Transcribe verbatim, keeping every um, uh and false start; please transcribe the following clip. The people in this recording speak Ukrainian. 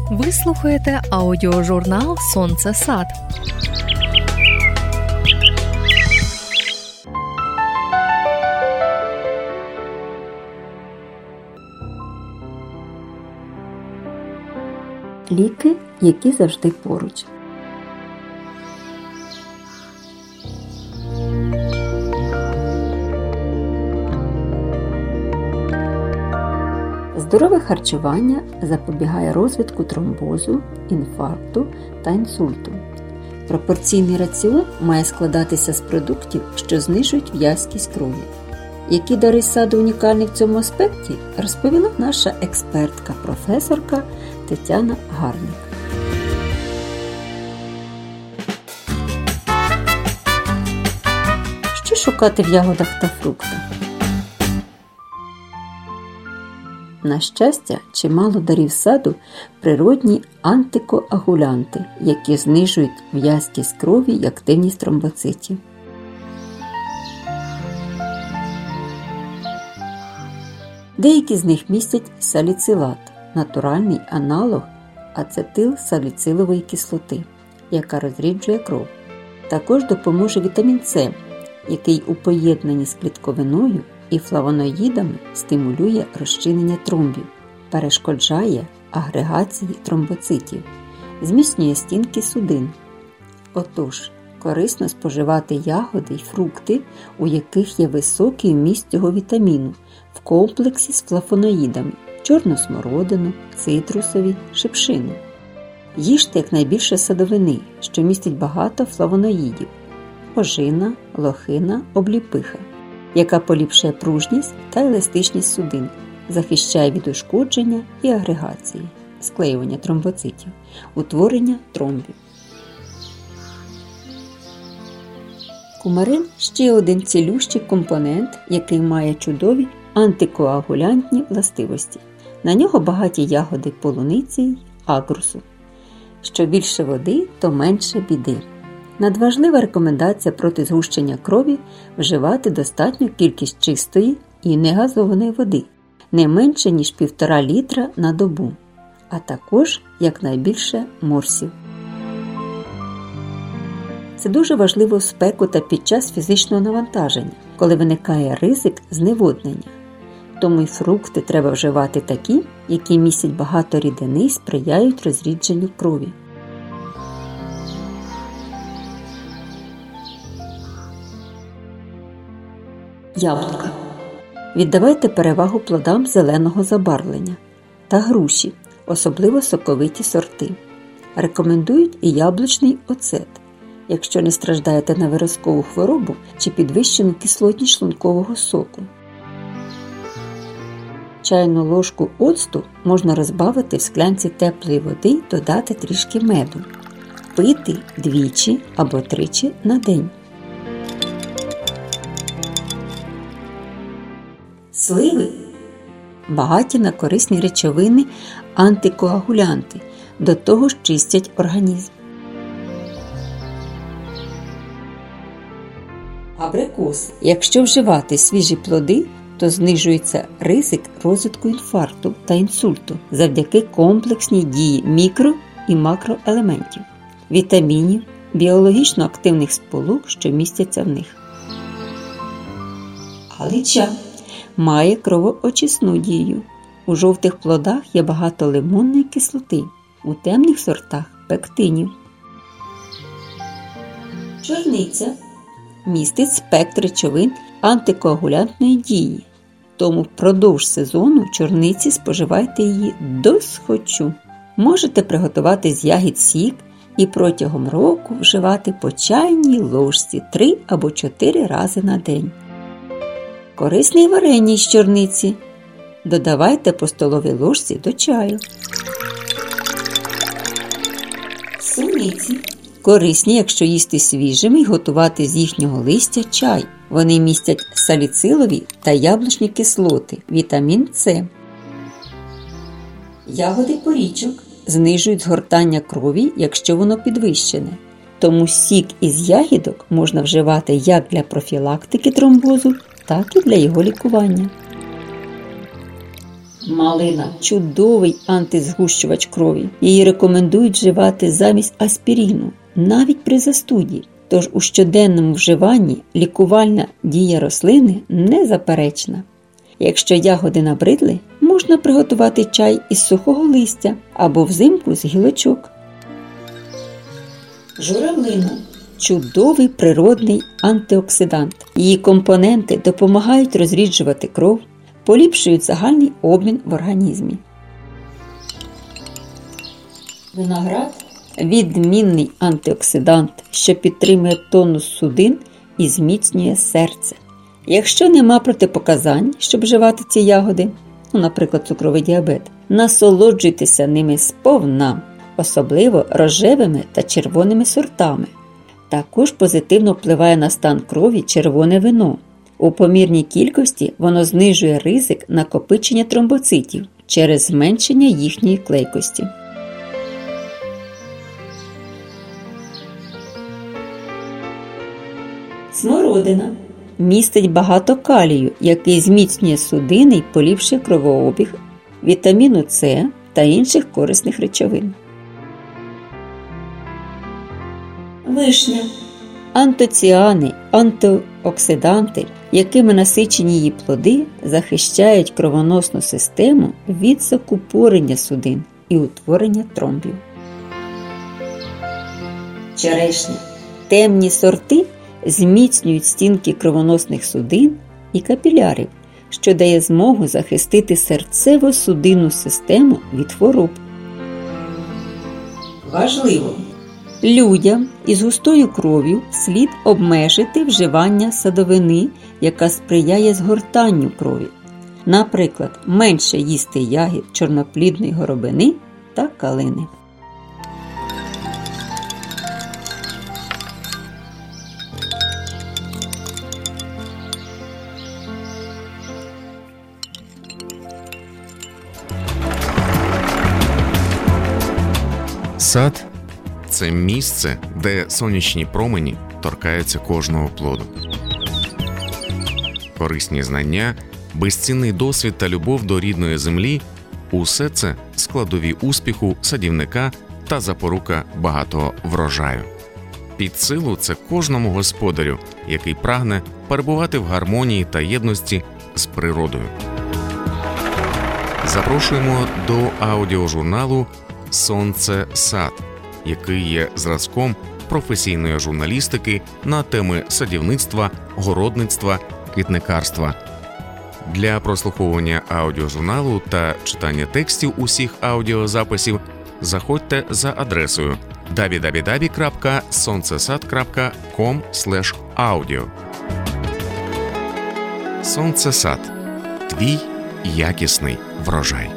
Ви слухаєте аудіожурнал «Сонце Сад». Ліки, які завжди поруч. Здорове харчування запобігає розвитку тромбозу, інфаркту та інсульту. Пропорційний раціон має складатися з продуктів, що знижують в'язкість крові. Які дари саду унікальні в цьому аспекті, розповіла наша експертка, професорка Тетяна Гарник. Що шукати в ягодах та фруктах? На щастя, чимало дарів саду – природні антикоагулянти, які знижують в'язкість крові і активність тромбоцитів. Деякі з них містять саліцилат – натуральний аналог ацетилсаліцилової кислоти, яка розріджує кров. Також допоможе вітамін С, який у поєднанні з клітковиною і флавоноїдами стимулює розчинення тромбів, перешкоджає агрегації тромбоцитів, зміцнює стінки судин. Отож, корисно споживати ягоди й фрукти, у яких є високий вміст цього вітаміну, в комплексі з флавоноїдами – чорну смородину, цитрусові, шипшину. Їжте якнайбільше садовини, що містить багато флавоноїдів – ожина, лохина, обліпиха, яка поліпшує пружність та еластичність судин, захищає від ушкодження і агрегації, склеювання тромбоцитів, утворення тромбів. Кумарин – ще один цілющий компонент, який має чудові антикоагулянтні властивості. На нього багаті ягоди полуниці й агрусу. Що більше води, то менше біди. Надважлива рекомендація проти згущення крові – вживати достатню кількість чистої і негазованої води, не менше, ніж півтора літра на добу, а також якнайбільше морсів. Це дуже важливо в спеку та під час фізичного навантаження, коли виникає ризик зневоднення. Тому й фрукти треба вживати такі, які містять багато рідини і сприяють розрідженню крові. Яблука. Віддавайте перевагу плодам зеленого забарвлення та груші, особливо соковиті сорти. Рекомендують і яблучний оцет, якщо не страждаєте на виразкову хворобу чи підвищену кислотність шлункового соку. Чайну ложку оцту можна розбавити в склянці теплої води й додати трішки меду. Пити двічі або тричі на день. Сливи багаті на корисні речовини антикоагулянти, до того ж чистять організм. Абрикос. Якщо вживати свіжі плоди, то знижується ризик розвитку інфаркту та інсульту завдяки комплексній дії мікро- і макроелементів, вітамінів, біологічно активних сполук, що містяться в них. Алича має кровоочисну дію. У жовтих плодах є багато лимонної кислоти, у темних сортах – пектинів. Чорниця містить спектр речовин антикоагулянтної дії, тому впродовж сезону чорниці споживайте її досхочу. Можете приготувати з ягід сік і протягом року вживати по чайній ложці три або чотири рази на день. Корисне варення із чорниці. Додавайте по столовій ложці до чаю. Суниці. Корисні, якщо їсти свіжими і готувати з їхнього листя чай. Вони містять саліцилові та яблучні кислоти, вітамін С. Ягоди порічок знижують згортання крові, якщо воно підвищене. Тому сік із ягідок можна вживати як для профілактики тромбозу, так і для його лікування. Малина – чудовий антизгущувач крові. Її рекомендують вживати замість аспірину, навіть при застуді. Тож у щоденному вживанні лікувальна дія рослини незаперечна. Якщо ягоди набридли, можна приготувати чай із сухого листя або взимку з гілочок. Журавлина – чудовий природний антиоксидант. Її компоненти допомагають розріджувати кров, поліпшують загальний обмін в організмі. Виноград – відмінний антиоксидант, що підтримує тонус судин і зміцнює серце. Якщо нема протипоказань, щоб вживати ці ягоди, ну, наприклад, цукровий діабет, насолоджуйтеся ними сповна, особливо рожевими та червоними сортами. Також позитивно впливає на стан крові червоне вино. У помірній кількості воно знижує ризик накопичення тромбоцитів через зменшення їхньої клейкості. Смородина містить багато калію, який зміцнює судини й поліпшує кровообіг, вітаміну С та інших корисних речовин. Вишня – антоціани, антиоксиданти, якими насичені її плоди, захищають кровоносну систему від закупорення судин і утворення тромбів. Черешня – темні сорти зміцнюють стінки кровоносних судин і капілярів, що дає змогу захистити серцево-судинну систему від хвороб. Важливо! Людям із густою кров'ю слід обмежити вживання садовини, яка сприяє згортанню крові. Наприклад, менше їсти ягід чорноплідної горобини та калини. Сад – це місце, де сонячні промені торкаються кожного плоду. Корисні знання, безцінний досвід та любов до рідної землі – усе це складові успіху садівника та запорука багатого врожаю. Під силу це кожному господарю, який прагне перебувати в гармонії та єдності з природою. Запрошуємо до аудіожурналу «Сонце сад», який є зразком професійної журналістики на теми садівництва, городництва, квітникарства. Для прослуховування аудіожурналу та читання текстів усіх аудіозаписів заходьте за адресою дабл ю дабл ю дабл ю крапка сонцесад крапка ком слеш аудіо. Сонцесад. Твій якісний врожай.